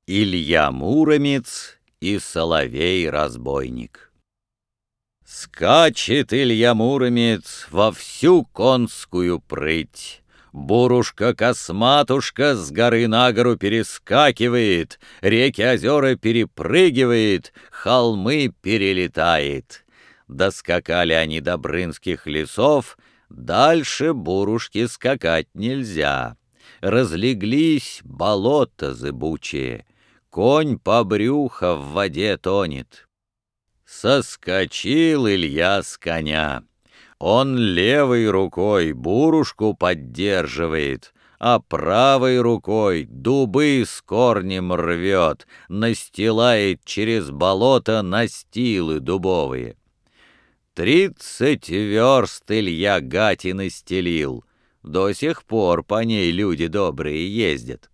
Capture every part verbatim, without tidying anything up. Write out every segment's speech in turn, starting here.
Илья Муромец и Соловей-разбойник. Скачет Илья Муромец во всю конскую прыть. Бурушка-косматушка с горы на гору перескакивает, реки озера перепрыгивает, холмы перелетает. Доскакали они до Брынских лесов, дальше Бурушки скакать нельзя. Разлеглись болота зыбучие, конь по брюхо в воде тонет. Соскочил Илья с коня. Он левой рукой Бурушку поддерживает, а правой рукой дубы с корнем рвет, настилает через болото настилы дубовые. Тридцать верст Илья гати настелил, до сих пор по ней люди добрые ездят.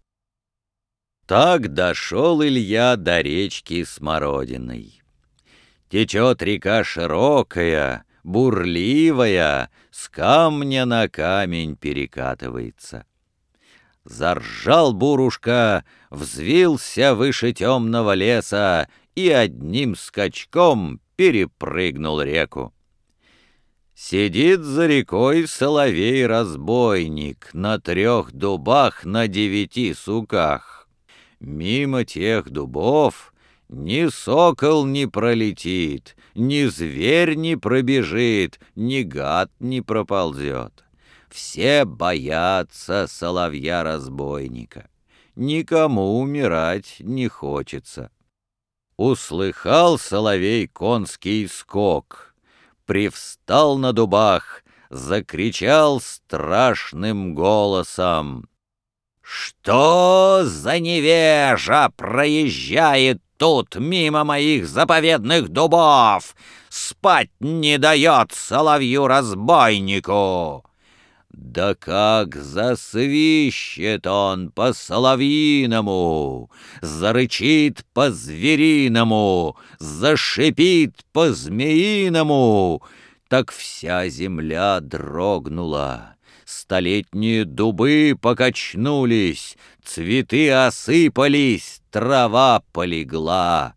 Так дошел Илья до речки Смородиной. Течет река широкая, бурливая, с камня на камень перекатывается. Заржал Бурушка, взвился выше темного леса и одним скачком перепрыгнул реку. Сидит за рекой соловей-разбойник на трех дубах на девяти суках. Мимо тех дубов ни сокол не пролетит, ни зверь не пробежит, ни гад не проползет. Все боятся соловья-разбойника. Никому умирать не хочется. Услыхал соловей конский скок, привстал на дубах, закричал страшным голосом: «Что за невежа проезжает тут мимо моих заповедных дубов? Спать не дает соловью-разбойнику!» Да как засвищет он по-соловьиному, зарычит по-звериному, зашипит по-змеиному, так вся земля дрогнула. Столетние дубы покачнулись, цветы осыпались, трава полегла.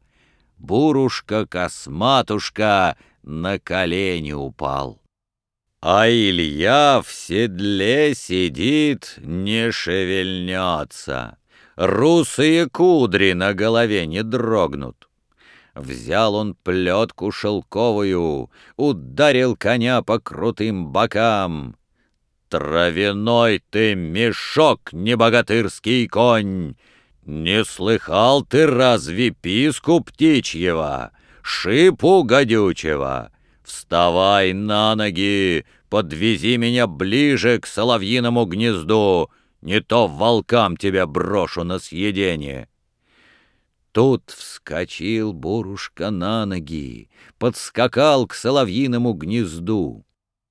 Бурушка-косматушка на колени упал. А Илья в седле сидит, не шевельнется. Русые кудри на голове не дрогнут. Взял он плетку шелковую, ударил коня по крутым бокам. «Травяной ты мешок, небогатырский конь! Не слыхал ты разве писку птичьего, шипу гадючего? Вставай на ноги, подвези меня ближе к соловьиному гнезду, не то волкам тебя брошу на съедение». Тут вскочил Бурушка на ноги, подскакал к соловьиному гнезду.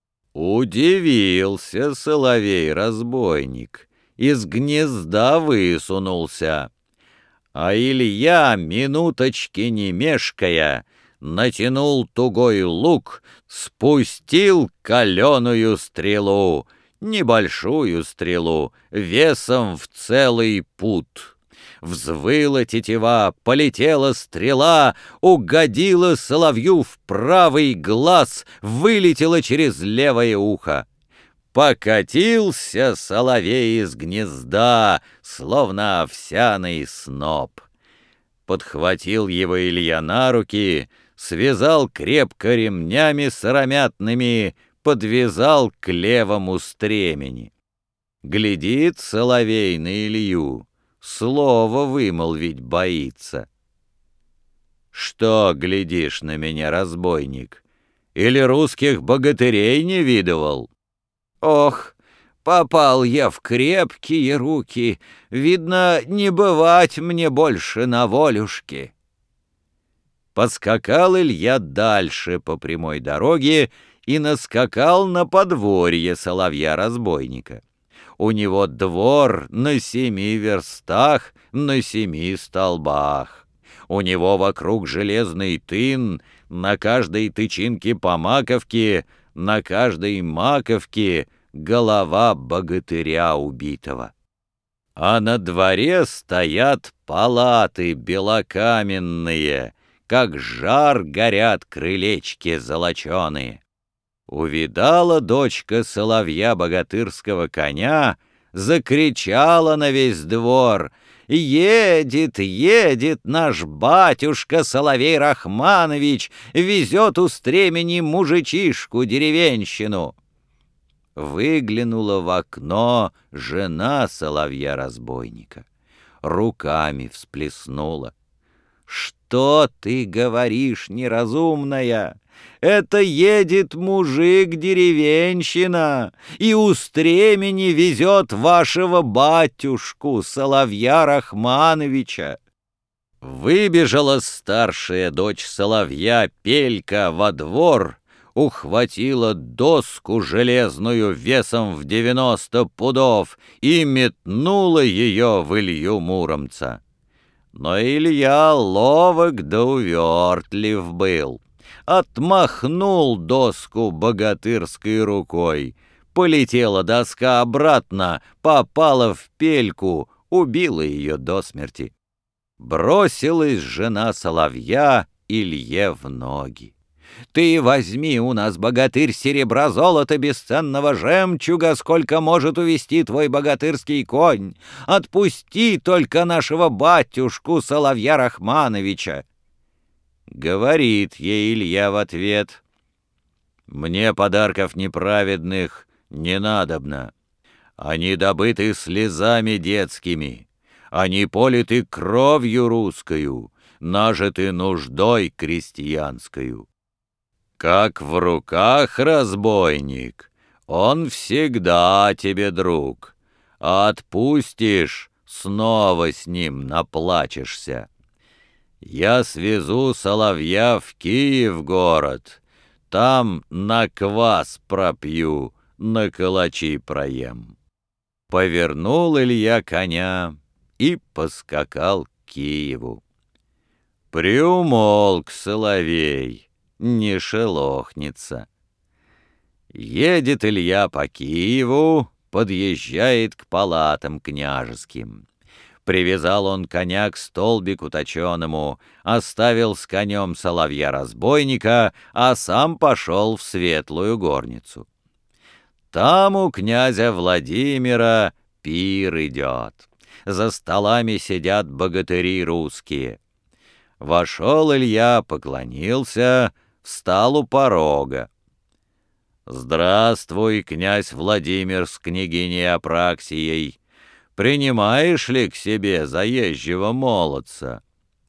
Удивился соловей-разбойник, из гнезда высунулся. А Илья, минуточки не мешкая, натянул тугой лук, спустил каленую стрелу, небольшую стрелу, весом в целый пуд. Взвыла тетива, полетела стрела, угодила соловью в правый глаз, вылетела через левое ухо. Покатился соловей из гнезда, словно овсяный сноп. Подхватил его Илья на руки, связал крепко ремнями сыромятными, подвязал к левому стремени. Глядит соловей на Илью, слово вымолвить боится. «Что глядишь на меня, разбойник? Или русских богатырей не видывал?» «Ох, попал я в крепкие руки, видно, не бывать мне больше на волюшке». Поскакал Илья дальше по прямой дороге и наскакал на подворье соловья-разбойника. У него двор на семи верстах, на семи столбах. У него вокруг железный тын, на каждой тычинке по маковке, на каждой маковке голова богатыря убитого. А на дворе стоят палаты белокаменные, как жар горят крылечки золоченые. Увидала дочка соловья богатырского коня, закричала на весь двор: «Едет, едет наш батюшка Соловей Рахманович, везет у стремени мужичишку-деревенщину!» Выглянула в окно жена соловья-разбойника, руками всплеснула: «Что ты говоришь, неразумная? Это едет мужик-деревенщина и у стремени везет вашего батюшку, Соловья Рахмановича». Выбежала старшая дочь соловья, Пелька, во двор, ухватила доску железную весом в девяносто пудов и метнула ее в Илью Муромца. Но Илья ловок да увертлив был. Отмахнул доску богатырской рукой. Полетела доска обратно, попала в Пельку, убила ее до смерти. Бросилась жена соловья Илье в ноги: «Ты возьми у нас, богатырь, серебра, золота, бесценного жемчуга, сколько может увести твой богатырский конь. Отпусти только нашего батюшку Соловья Рахмановича». Говорит ей Илья в ответ: «Мне подарков неправедных не надобно. Они добыты слезами детскими, они политы кровью русскою, нажиты нуждой крестьянскою. Как в руках разбойник, он всегда тебе друг, а отпустишь, снова с ним наплачешься. Я свезу соловья в Киев город, там на квас пропью, на калачи проем». Повернул Илья коня и поскакал к Киеву. Приумолк соловей, не шелохнется. Едет Илья по Киеву, подъезжает к палатам княжеским. Привязал он коня к столбику точеному, оставил с конем соловья-разбойника, а сам пошел в светлую горницу. Там у князя Владимира пир идет. За столами сидят богатыри русские. Вошел Илья, поклонился, встал у порога. «Здравствуй, князь Владимир с княгиней Апраксией! Принимаешь ли к себе заезжего молодца?»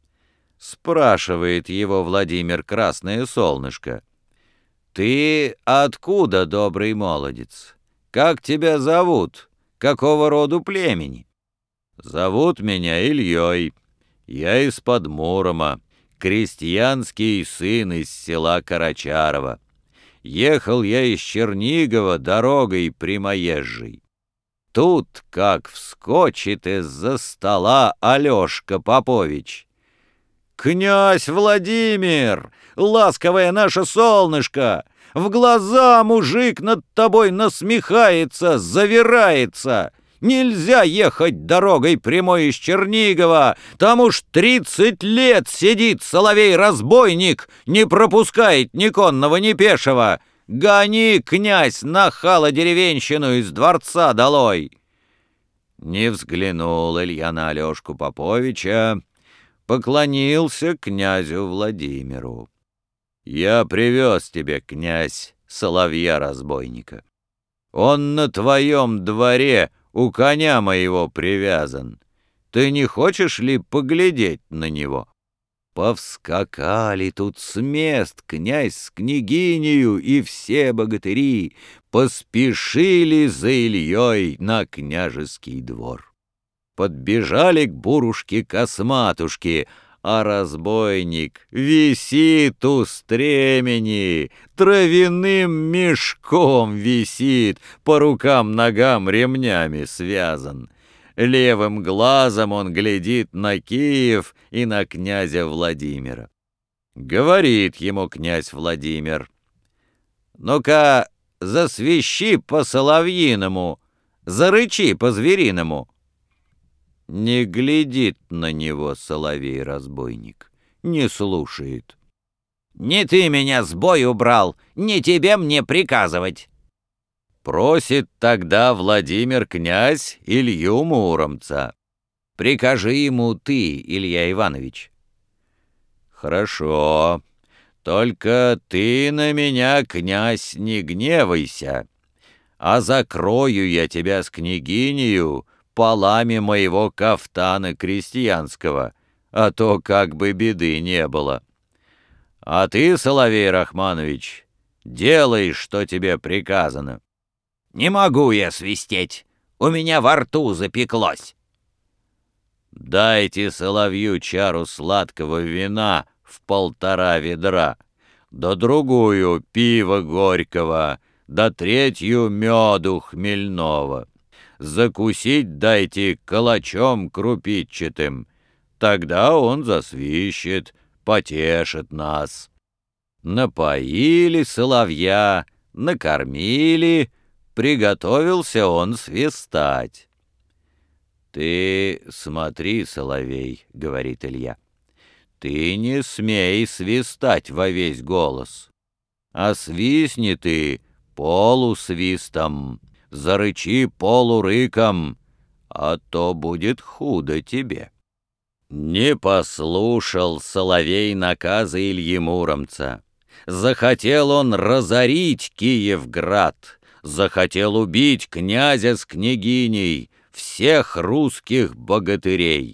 Спрашивает его Владимир Красное Солнышко: «Ты откуда, добрый молодец? Как тебя зовут? Какого роду племени?» «Зовут меня Ильей. Я из-под Мурома, крестьянский сын из села Карачарова. Ехал я из Чернигова дорогой прямоезжей. Тут как вскочит из-за стола Алешка Попович: «Князь Владимир, ласковое наше солнышко, в глаза мужик над тобой насмехается, завирается. Нельзя ехать дорогой прямой из Чернигова, там уж тридцать лет сидит соловей-разбойник, не пропускает ни конного, ни пешего. Гони, князь, нахала деревенщину из дворца долой!» Не взглянул Илья на Алешку Поповича, поклонился князю Владимиру: «Я привез тебе, князь, соловья-разбойника. Он на твоем дворе у коня моего привязан. Ты не хочешь ли поглядеть на него?» Повскакали тут с мест князь с княгинею и все богатыри, поспешили за Ильей на княжеский двор. Подбежали к бурушке-косматушке, а разбойник висит у стремени, травяным мешком висит, по рукам-ногам ремнями связан. Левым глазом он глядит на Киев и на князя Владимира. Говорит ему князь Владимир: «Ну-ка, засвищи по-соловьиному, зарычи по-звериному». Не глядит на него соловей-разбойник, не слушает. «Не ты меня с бою брал, не тебе мне приказывать!» Просит тогда Владимир князь Илью Муромца. «Прикажи ему ты, Илья Иванович». «Хорошо, только ты на меня, князь, не гневайся, а закрою я тебя с княгинею полами моего кафтана крестьянского, а то как бы беды не было. А ты, Соловей Рахманович, делай, что тебе приказано». «Не могу я свистеть, у меня во рту запеклось». «Дайте соловью чару сладкого вина в полтора ведра, да другую пива горького, да третью меду хмельного. Закусить дайте калачом крупичатым, тогда он засвищет, потешит нас». Напоили соловья, накормили, приготовился он свистать. «Ты смотри, соловей, — говорит Илья, — ты не смей свистать во весь голос, а свистни ты полусвистом, зарычи полурыком, а то будет худо тебе». Не послушал соловей наказа Ильи Муромца. Захотел он разорить Киевград, захотел убить князя с княгиней, всех русских богатырей.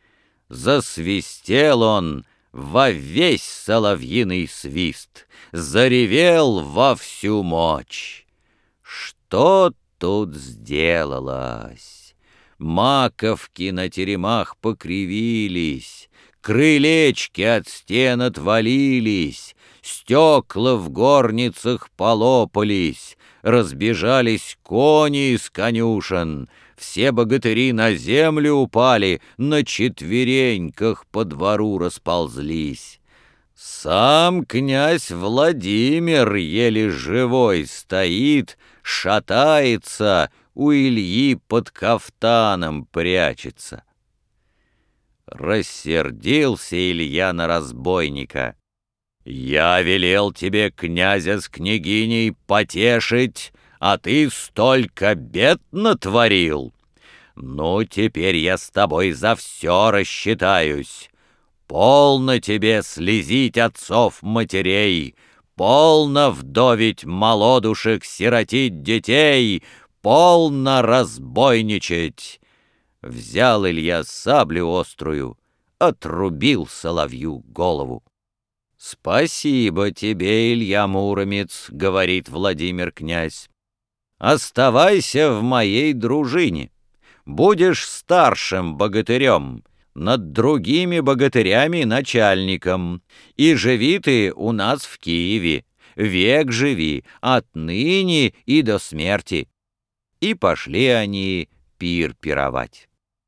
Засвистел он во весь соловьиный свист, заревел во всю мочь. Что тут сделалось? Маковки на теремах покривились, крылечки от стен отвалились, стекла в горницах полопались, разбежались кони из конюшен, все богатыри на землю упали, на четвереньках по двору расползлись. Сам князь Владимир еле живой стоит, шатается, у Ильи под кафтаном прячется. Рассердился Илья на разбойника. «Я велел тебе князя с княгиней потешить, а ты столько бед натворил. Ну, теперь я с тобой за все рассчитаюсь. Полно тебе слезить отцов-матерей, полно вдовить молодушек, сиротить детей, полно разбойничать». Взял Илья саблю острую, отрубил соловью голову. «Спасибо тебе, Илья Муромец, — говорит Владимир князь, — оставайся в моей дружине, будешь старшим богатырем, над другими богатырями начальником, и живи ты у нас в Киеве, век живи, отныне и до смерти». И пошли они пир пировать.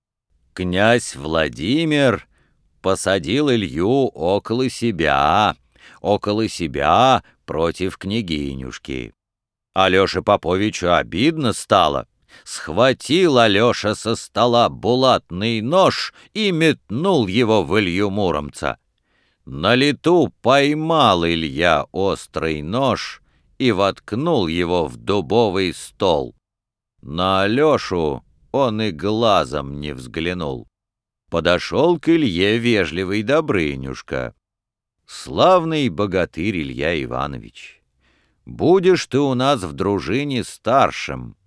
Князь Владимир посадил Илью около себя, около себя против княгинюшки. Алёше Поповичу обидно стало. Схватил Алёша со стола булатный нож и метнул его в Илью Муромца. На лету поймал Илья острый нож и воткнул его в дубовый стол. На Алёшу он и глазом не взглянул. Подошел к Илье вежливый Добрынюшка. «Славный богатырь Илья Иванович, будешь ты у нас в дружине старшим.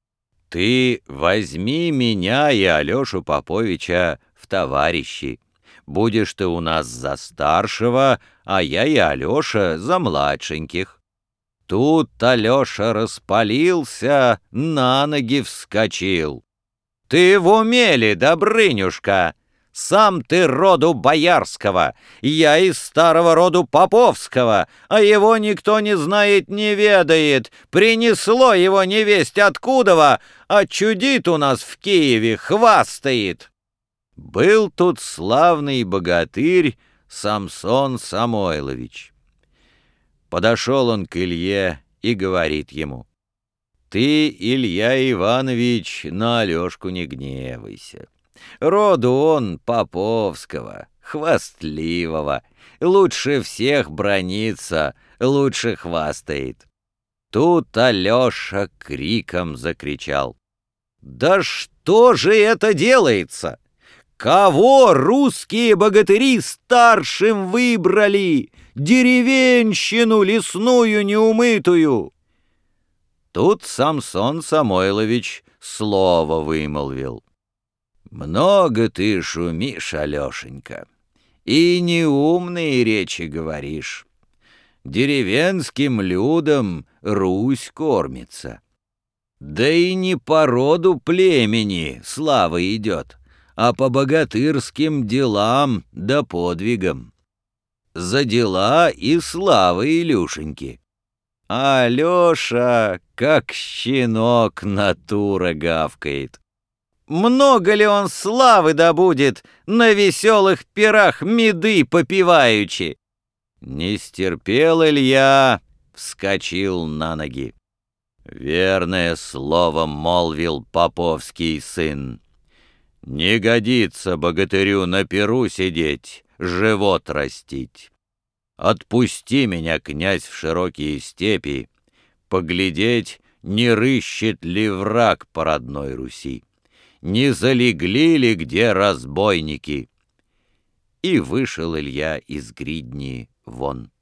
Ты возьми меня и Алешу Поповича в товарищи. Будешь ты у нас за старшего, а я и Алеша за младшеньких». Тут Алеша распалился, на ноги вскочил. «Ты в уме ли, Добрынюшка? Сам ты роду боярского, я из старого роду поповского, а его никто не знает, не ведает. Принесло его невесть откудова, а чудит у нас в Киеве, хвастает». Был тут славный богатырь Самсон Самойлович. Подошел он к Илье и говорит ему: «Ты, Илья Иванович, на Алешку не гневайся. Роду он Поповского, хвастливого, лучше всех бранится, лучше хвастает. Тут Алеша криком закричал: «Да что же это делается? Кого русские богатыри старшим выбрали? Деревенщину лесную неумытую!» Тут Самсон Самойлович слово вымолвил: «Много ты шумишь, Алешенька, и неумные речи говоришь. Деревенским людям Русь кормится. Да и не по роду племени слава идет, а по богатырским делам да подвигам. За дела и слава Илюшеньки». А Алеша, как щенок, натура гавкает. Много ли он славы добудет, на веселых пирах меды попиваючи? Не стерпел Илья, вскочил на ноги. Верное слово молвил поповский сын: «Не годится богатырю на пиру сидеть, живот растить. Отпусти меня, князь, в широкие степи, поглядеть, не рыщет ли враг по родной Руси, не залегли ли где разбойники». И вышел Илья из гридни вон.